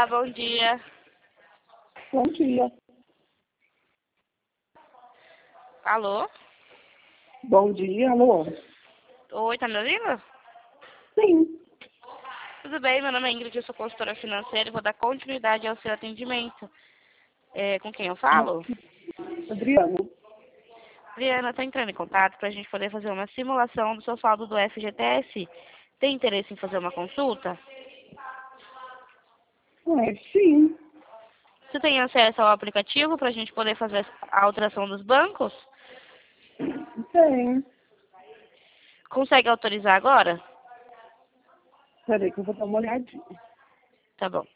Olá, bom dia. Bom dia. Alô? Bom dia, alô? Oi, tá me ouvindo? Sim. Tudo bem, meu nome é Ingrid, eu sou consultora financeira e vou dar continuidade ao seu atendimento. Com quem eu falo? Adriano. Adriana, estou entrando em contato para a gente poder fazer uma simulação do seu saldo do FGTS. Tem interesse em fazer uma consulta? Sim. Você tem acesso ao aplicativo para a gente poder fazer a alteração dos bancos? Tem. Consegue autorizar agora? Peraí que eu vou dar uma olhadinha. Tá bom.